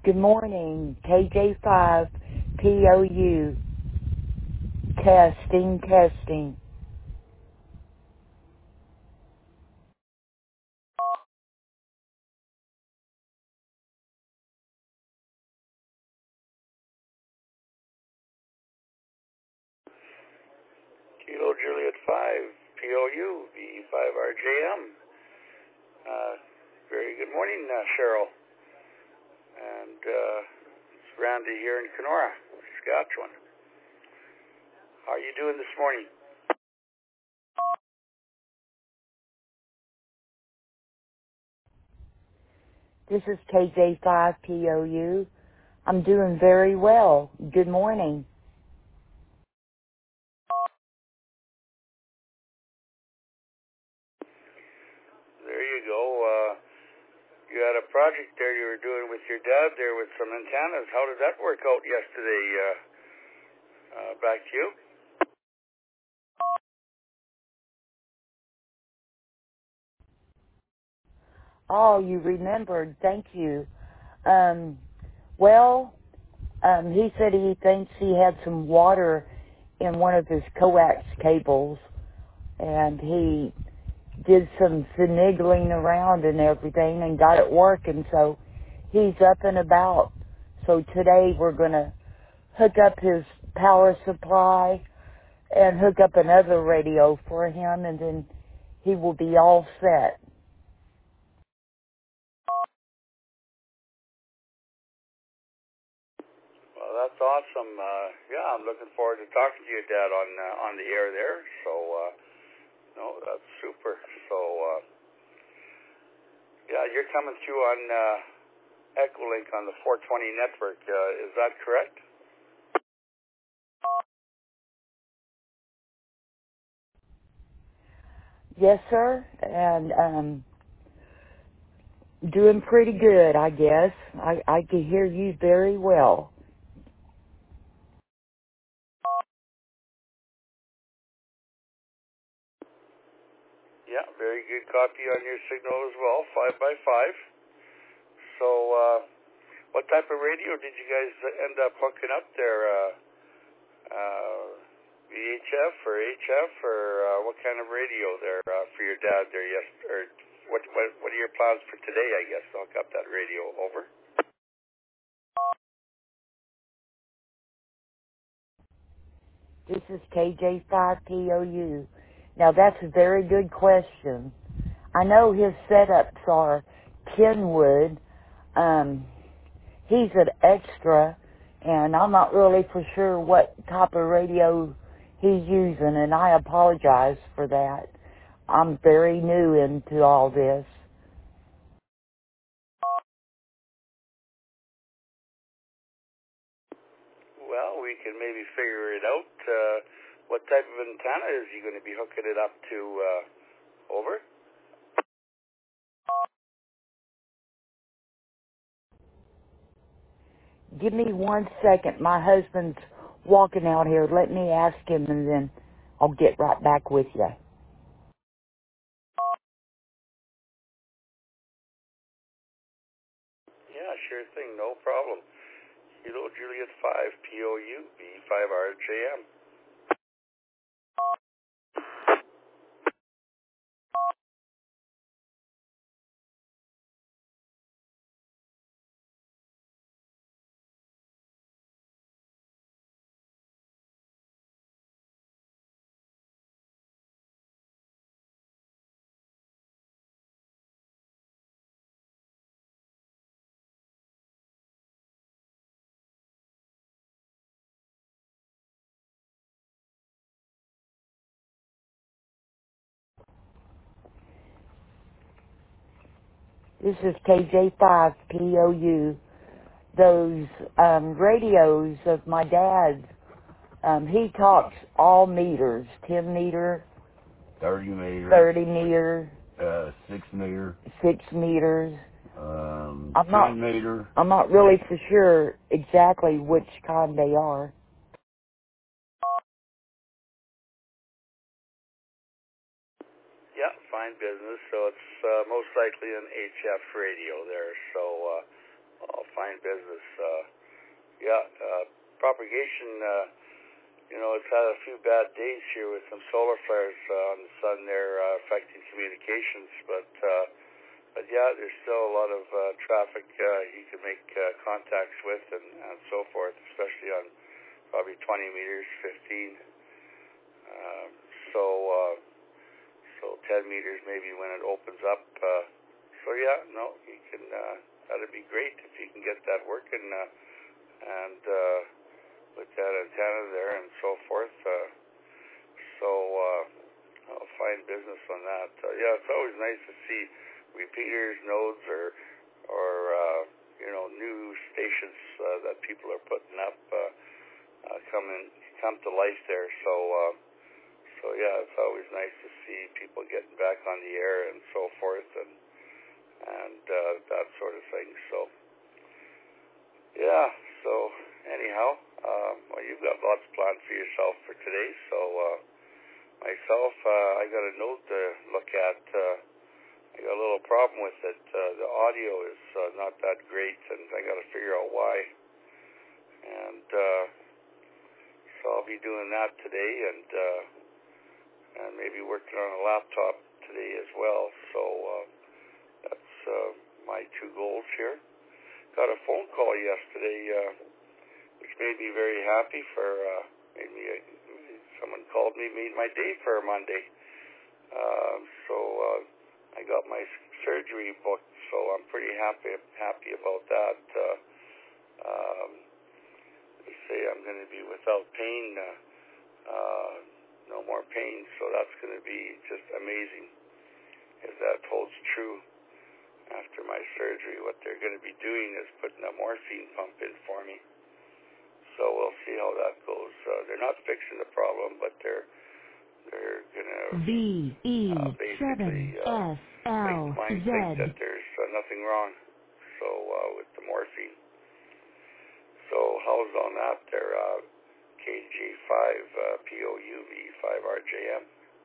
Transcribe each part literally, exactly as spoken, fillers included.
Good morning, K J five P O U. Testing, testing. Kilo Juliet five, P O U, V five R J M. Uh, very good morning, uh, Cheryl. And uh, it's Randy here in Kenora, Saskatchewan. How are you doing this morning? This is K J five P O U. I'm doing very well. Good morning. There you go. Uh, you had a project there you were doing with your dad there with some antennas. How did that work out yesterday? Uh, uh, back to you. Oh, you remembered. Thank you. Um, well, um, he said he thinks he had some water in one of his coax cables, and he did some finagling around and everything and got it working, so he's up and about. So today we're going to hook up his power supply and hook up another radio for him, and then he will be all set. Well, that's awesome. Uh, yeah, I'm looking forward to talking to your dad on uh, on the air there. So, uh, no, that's super. So, uh, yeah, you're coming through on uh, Echolink on the four twenty network. Uh, is that correct? Yes, sir, and um, doing pretty good, I guess. I, I can hear you very well. Yeah, very good copy on your signal as well, five by five. So, uh, what type of radio did you guys end up hooking up there? Uh, uh, V H F or H F or uh, what kind of radio there uh, for your dad there? Yes, or what, what? What are your plans for today? I guess to hook up that radio over. This is K J five P O U. Now, that's a very good question. I know his setups are Kenwood. Um, he's an extra, and I'm not really for sure what type of radio he's using, and I apologize for that. I'm very new into all this. Well, we can maybe figure it out. Uh, what type of antenna is he going to be hooking it up to? Uh, over. Give me one second. My husband's walking out here. Let me ask him, and then I'll get right back with you. Yeah, sure thing, no problem. Kilo Juliet five, P O U, V five R J M. This is K J five P O U. Those um, radios of my dad's, um, he talks all meters, ten meter, thirty meter, thirty meter, uh, six meter, six meters. um, I'm not, ten meter. I'm not really for sure exactly which kind they are. Yeah, fine business. So it's uh, most likely an H F radio there. So uh, all fine business. Uh, yeah, uh, propagation, uh, you know, it's had a few bad days here with some solar flares uh, on the sun there uh, affecting communications, but uh, but yeah, there's still a lot of uh, traffic uh, you can make uh, contacts with and, and so forth, especially on probably twenty meters, fifteen. Um, so uh, so ten meters maybe when it opens up. Uh, so yeah, no, you can. Uh, that'd be great if you can get that working uh, and uh, with that antenna there and so forth. Uh, so uh, I'll find business on that. Uh, yeah, it's always nice to see repeaters, nodes, or or uh, you know new stations uh, that people are putting up uh, uh, come in, come to life there. So. Uh, So yeah, it's always nice to see people getting back on the air and so forth, and and uh, that sort of thing. So yeah. So anyhow, um, well, you've got lots planned for yourself for today. So uh, myself, uh, I got a note to look at. Uh, I got a little problem with it. Uh, the audio is uh, not that great, and I got to figure out why. And uh, so I'll be doing that today, and. Uh, and maybe working on a laptop today as well. So uh, that's uh, my two goals here. Got a phone call yesterday, uh, which made me very happy. For uh, made me a, someone called me, made my day for a Monday. Uh, so uh, I got my surgery booked, so I'm pretty happy happy about that. Uh, um, they say I'm going to be without pain. Uh, uh, No more pain, so that's going to be just amazing if that holds true after my surgery. What they're going to be doing is putting a morphine pump in for me. So we'll see how that goes. Uh, they're not fixing the problem, but they're they're going to uh, basically uh, make the mind think that there's uh, nothing wrong. So uh, with the morphine. So how's on that there? Uh, K G five uh, P O U V five R J M.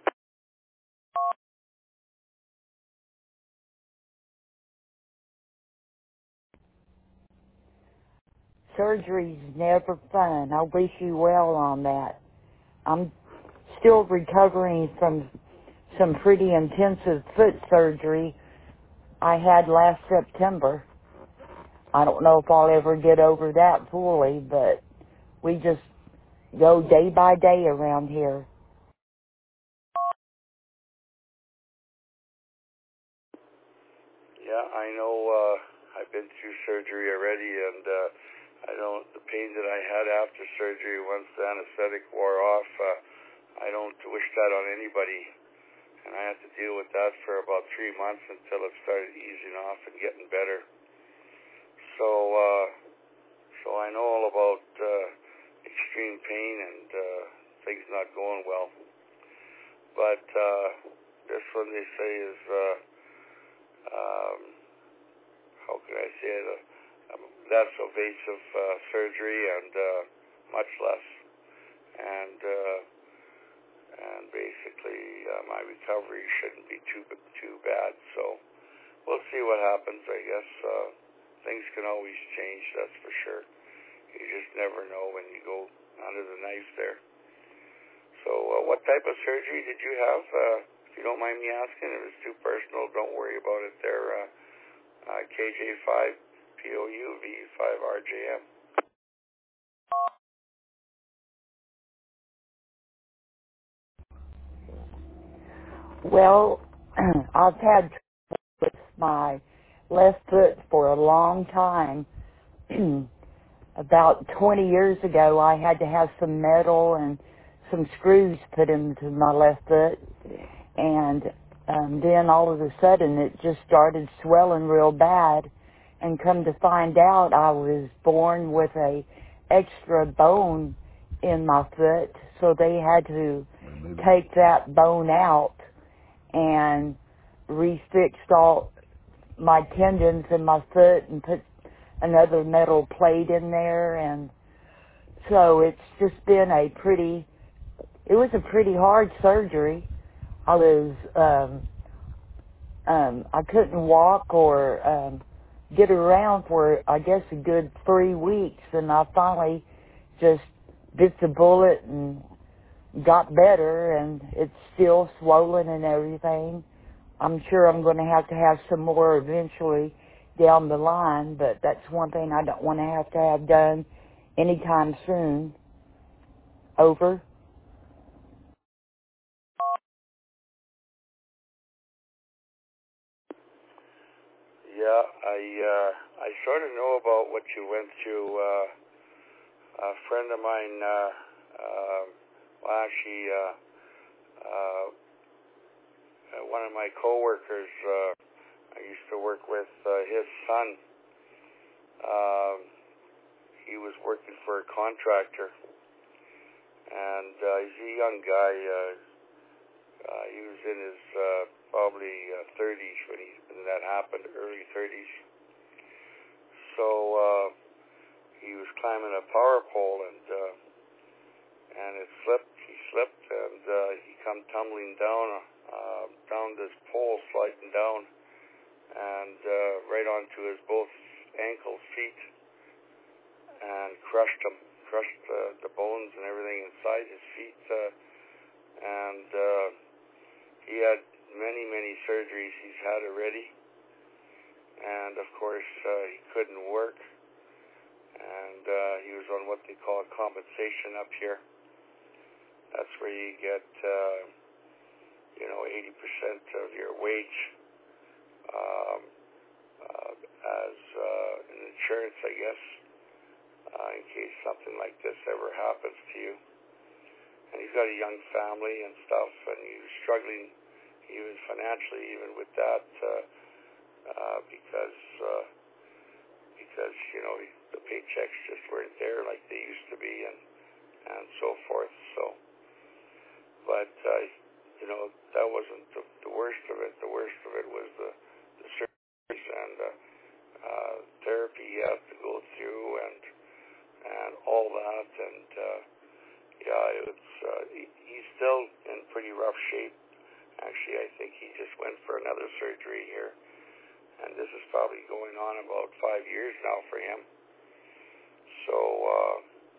Surgery's never fun. I wish you well on that. I'm still recovering from some pretty intensive foot surgery I had last September. I don't know if I'll ever get over that fully, but we just go day by day around here. Yeah, I know. Uh, I've been through surgery already, and uh, I don't. The pain that I had after surgery, once the anesthetic wore off, uh, I don't wish that on anybody. And I had to deal with that for about three months until it started easing off and getting better. So, uh, so I know all about uh, extreme pain and uh, things not going well. But uh, this one they say is. Uh, Um, how can I say it? Uh, um, less invasive uh, surgery and uh, much less, and uh, and basically uh, my recovery shouldn't be too too bad. So we'll see what happens. I guess uh, things can always change. That's for sure. You just never know when you go under the knife there. So uh, what type of surgery did you have? Uh, if you don't mind me asking, if it's too personal, don't worry about it there. Uh, uh, K J five P O U V five R J M. Well, I've had trouble with my left foot for a long time. About twenty years ago, I had to have some metal and some screws put into my left foot, and um, then all of a sudden it just started swelling real bad, and come to find out I was born with a extra bone in my foot, so they had to take that bone out and refixed all my tendons in my foot and put another metal plate in there, and so it's just been a pretty, it was a pretty hard surgery. I was, um, um, I couldn't walk or um, get around for, I guess, a good three weeks, and I finally just bit the bullet and got better, and it's still swollen and everything. I'm sure I'm going to have to have some more eventually down the line, but that's one thing I don't want to have to have done anytime soon. Over. Yeah, I uh, I sort of know about what you went through. Uh, a friend of mine, uh, uh, well, actually, uh, uh, one of my coworkers, uh, I used to work with, uh, his son. Um, he was working for a contractor, and uh, he's a young guy. Uh, uh, he was in his uh, probably uh, thirties when, he, when that happened, early thirties. So uh, he was climbing a power pole, and uh, and it slipped. He slipped, and uh, he come tumbling down uh, down this pole, sliding down, and uh, right onto his both ankle feet, and crushed him, crushed uh, the bones and everything inside his feet, uh, and uh, he had many, many surgeries he's had already, and of course uh, he couldn't work, and uh, he was on what they call compensation up here. That's where you get, uh, you know, eighty percent of your wage um, uh, as uh, an insurance, I guess, uh, in case something like this ever happens to you. And he's got a young family and stuff, and he was struggling even financially, even with that, uh, uh, because uh, because you know the paychecks just weren't there like they used to be, and and so forth. So, but uh, you know that wasn't the, the worst of it. The worst of it was the the surgeries and uh, uh, therapy he had to go through, and and all that, and uh, yeah, it's uh, he, he's still in pretty rough shape. Actually, I think he just went for another surgery here, and this is probably going on about five years now for him. So, uh,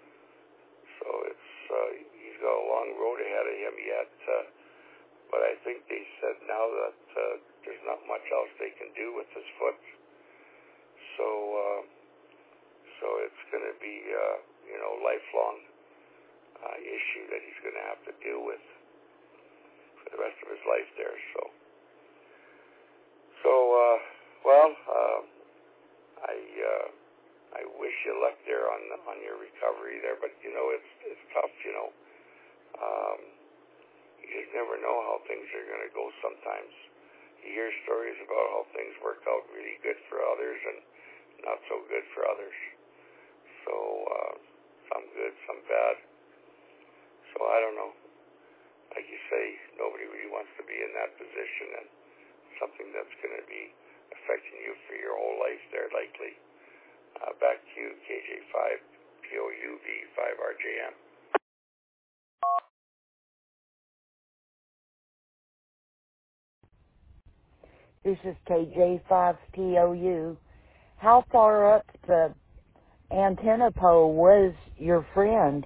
so it's uh, he's got a long road ahead of him yet. Uh, but I think they said now that uh, there's not much else they can do with his foot. So, uh, so it's going to be uh, you know lifelong uh, issue that he's going to have to deal with for the rest of his life there. So, so uh, well, uh, I uh, I wish you luck there on on your recovery there, but you know it's it's tough. You know, um, you just never know how things are going to go. Sometimes you hear stories about how things work out really good for others and not so good for others. So uh, some good, some bad. So I don't know. Like you say, nobody really wants to be in that position, and something that's going to be affecting you for your whole life there, likely. Uh, back to you, K J five P O U V five R J M. This is K J five P O U. How far up the antenna pole was your friend?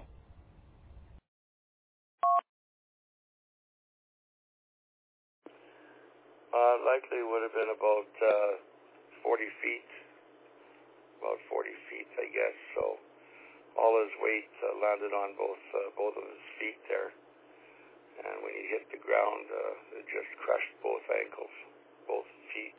Uh, likely would have been about uh, forty feet, about forty feet, I guess. So all his weight uh, landed on both uh, both of his feet there, and when he hit the ground, uh, it just crushed both ankles, both feet.